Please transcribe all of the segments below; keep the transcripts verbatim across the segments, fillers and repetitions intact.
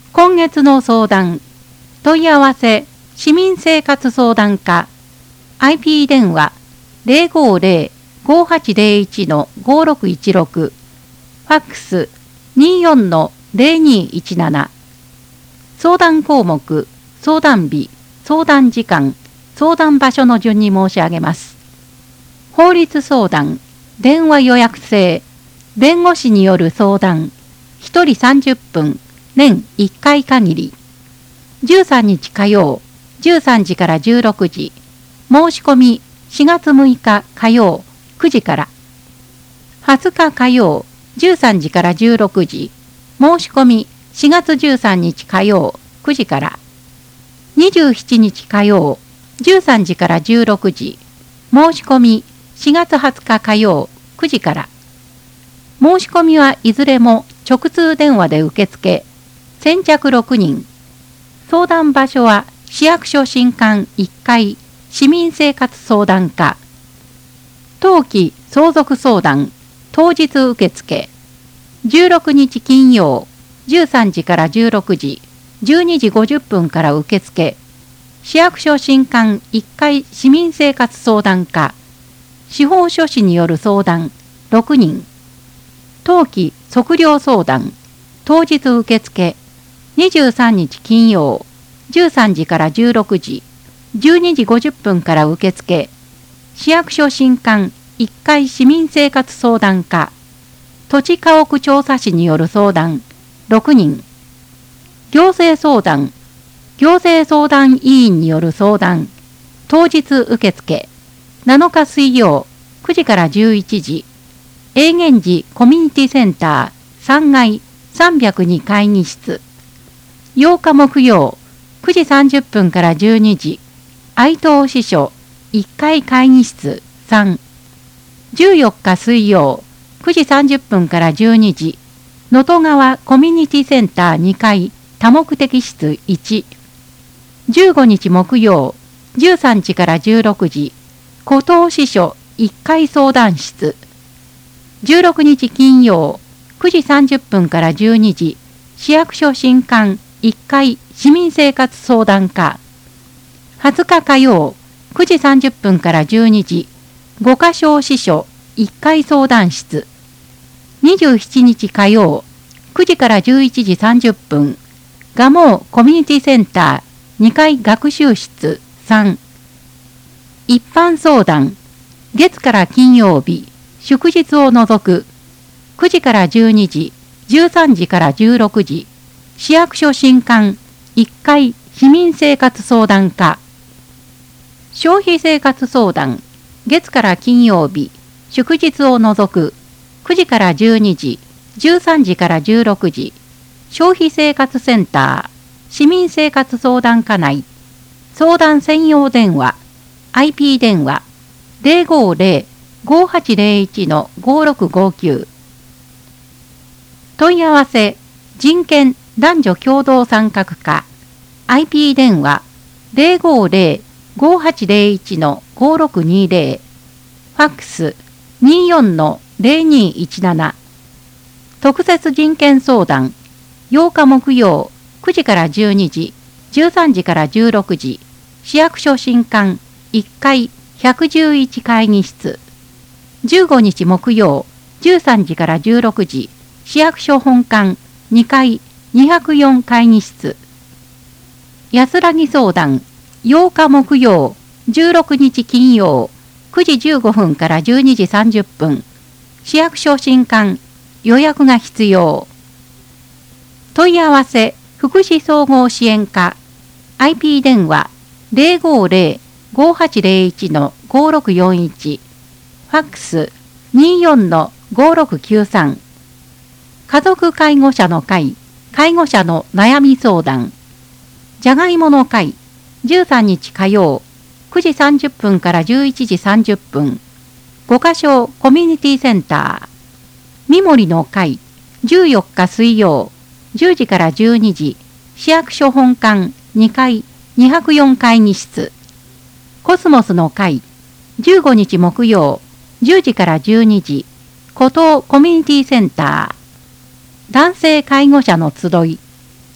今月の相談、問い合わせ、市民生活相談課、アイピー 電話 ゼロごゼロ ごはちゼロいち ごろくいちろく、ファックス にじゅうよん ゼロにいちなな、相談項目、相談日、相談時間、相談場所の順に申し上げます。法律相談、電話予約制、弁護士による相談、ひとりさんじゅっぷん、年いっかい限り。じゅうさんにち火曜、じゅうさんじからじゅうろくじ。申し込みしがつむいか火曜、くじから。はつか火曜、じゅうさんじからじゅうろくじ。申し込みしがつじゅうさんにち火曜、くじから。にじゅうしちにち火曜、じゅうさんじからじゅうろくじ。申し込みしがつはつか火曜、くじから。申し込みはいずれも直通電話で受付。先着ろくにん。相談場所は市役所新館いっかい市民生活相談課。当期相続相談当日受付。じゅうろくにち金曜じゅうさんじからじゅうろくじ、じゅうにじごじゅっぷんから受付。市役所新館いっかい市民生活相談課。司法書士による相談ろくにん。当期測量相談当日受付。にじゅうさんにち金曜じゅうさんじからじゅうろくじ、じゅうにじごじゅっぷんから受付。市役所新館いっかい市民生活相談課。土地家屋調査士による相談ろくにん。行政相談行政相談委員による相談当日受付。なのか水曜くじからじゅういちじ。永源寺コミュニティセンターさんがいさんびゃくに会議室。ようか木曜くじさんじゅっぷんからじゅうにじ。愛東支所いっかい会議室さん。じゅうよっか水曜くじさんじゅっぷんからじゅうにじ。能登川コミュニティセンターにかい多目的室いち。じゅうごにち木曜じゅうさんじからじゅうろくじ。古東支所いっかい相談室。じゅうろくにち金曜くじさんじゅっぷんからじゅうにじ。市役所新館いっかい市民生活相談課。はつか火曜くじさんじゅっぷんからじゅうにじ。五箇所支所いっかい相談室。にじゅうしちにち火曜くじからじゅういちじさんじゅっぷん。蒲生コミュニティセンターにかい学習室さん。一般相談月から金曜日祝日を除くくじからじゅうにじ、じゅうさんじからじゅうろくじ。市役所新館いっかい市民生活相談課。消費生活相談月から金曜日祝日を除くくじからじゅうにじ、じゅうさんじからじゅうろくじ。消費生活センター市民生活相談課内。相談専用電話 アイピー 電話 ゼロごゼロ ごはちゼロいち ごろくごきゅう。問い合わせ人権男女共同参画課 アイピー 電話 ゼロごゼロ ごはちゼロいち ごろくにゼロ。ファックス にじゅうよん ゼロにいちなな。特設人権相談ようか木曜くじからじゅうにじ、じゅうさんじからじゅうろくじ。市役所新館いっかいひゃくじゅういち会議室。じゅうごにち木曜じゅうさんじからじゅうろくじ。市役所本館にかいにひゃくよん会議室。安らぎ相談ようか木曜じゅうろくにち金曜くじじゅうごふんからじゅうにじさんじゅっぷん。市役所新館予約が必要。問い合わせ福祉総合支援課 アイピー 電話 ゼロごゼロ ごはちゼロいち ごろくよんいち。ファックス にじゅうよん ごろくきゅうさん。家族介護者の会介護者の悩み相談。じゃがいもの会じゅうさんにち火曜くじさんじゅっぷんからじゅういちじさんじゅっぷん。五箇所コミュニティセンター。みもりの会じゅうよっか水曜じゅうじからじゅうにじ。市役所本館にかいにひゃくよん会議室。コスモスの会じゅうごにち木曜じゅうじからじゅうにじ。古東コミュニティセンター。男性介護者の集い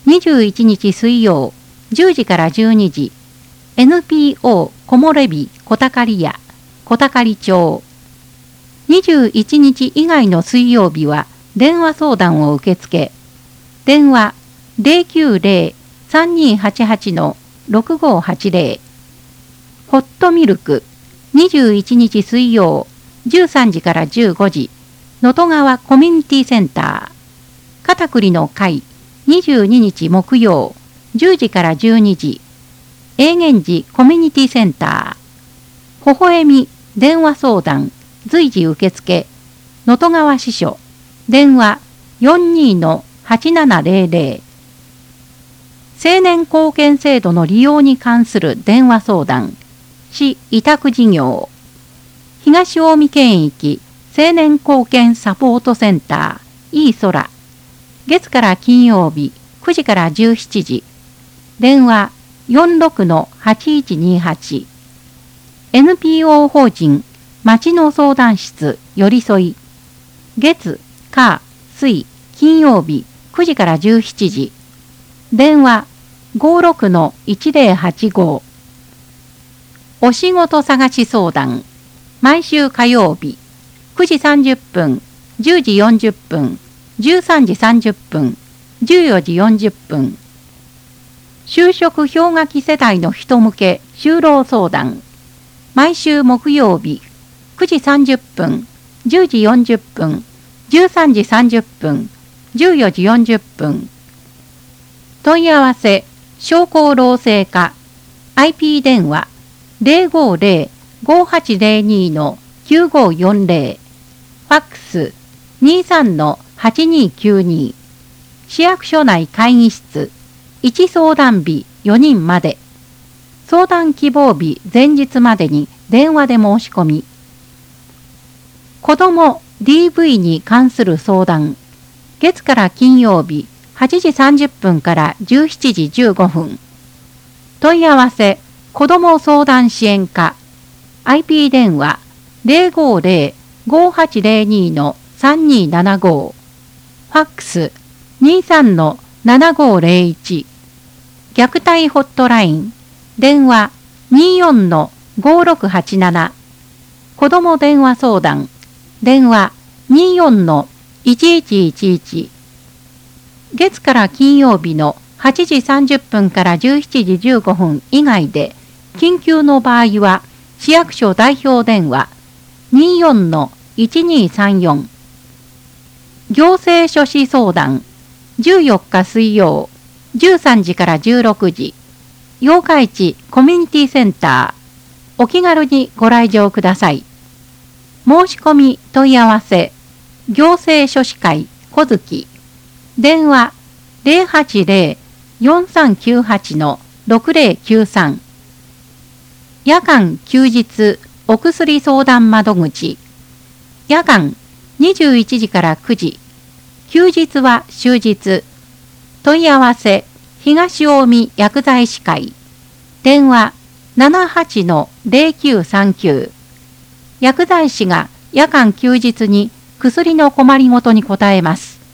にじゅういちにち水曜じゅうじからじゅうにじ、エヌピーオー 木漏れ日小宝屋、小宝町。にじゅういちにち以外の水曜日は電話相談を受け付け、電話 ゼロきゅうゼロ さんにーはちはち ろくごーはちゼロ。ホットミルクにじゅういちにち水曜じゅうさんじからじゅうごじ、能登川コミュニティセンター。片栗の会にじゅうににち木曜じゅうじからじゅうにじ、永源寺コミュニティセンター。微笑み電話相談随時受付、能登川支所、電話 よんにーはちななゼロゼロ。青年貢献制度の利用に関する電話相談、市委託事業。東近江県域青年貢献サポートセンター、いい空。月から金曜日くじからじゅうしちじ、電話 よんろくのはちいちにはち。エヌピーオー 法人町の相談室よりそい。月、火、水、金曜日くじからじゅうしちじ。電話 ごろくのいちゼロはちご。お仕事探し相談。毎週火曜日くじさんじゅっぷん、じゅうじよんじゅっぷん、じゅうさんじさんじゅっぷん、じゅうよじよんじゅっぷん。就職氷河期世代の人向け就労相談。毎週木曜日くじさんじゅっぷん、じゅうじよんじゅっぷん、じゅうさんじさんじゅっぷん、じゅうよじよんじゅっぷん。問い合わせ商工労政課 アイピー 電話 ゼロごゼロ ごはちゼロに きゅうごよんゼロ。ファックス にさんのはちにきゅうに。市役所内会議室いち相談日よにんまで。相談希望日前日までに電話で申し込み。子ども ディーブイ に関する相談。月から金曜日はちじさんじゅっぷんからじゅうしちじじゅうごふん。問い合わせ子ども相談支援課 アイピー 電話 ゼロごゼロ ごはちゼロに さんにーななご。ファックス にさんのななごゼロいち。虐待ホットライン電話 によんのごろくはちなな。子ども電話相談電話 によんのいちいちいちいち。月から金曜日のはちじさんじゅっぷんからじゅうしちじじゅうごふん以外で、緊急の場合は市役所代表電話 によんのいちにさんよん。行政書士相談じゅうよっか水曜じゅうさんじからじゅうろくじ、八日市コミュニティセンター。お気軽にご来場ください。申し込み問い合わせ行政書士会小月電話 ゼロはちゼロ よんさんきゅうはち ろくゼロきゅうさん。夜間休日お薬相談窓口。夜間にじゅういちじからくじ、休日は終日。問い合わせ東近江薬剤師会電話 ななはちのゼロきゅうさんきゅう。薬剤師が夜間休日に薬の困りごとに答えます。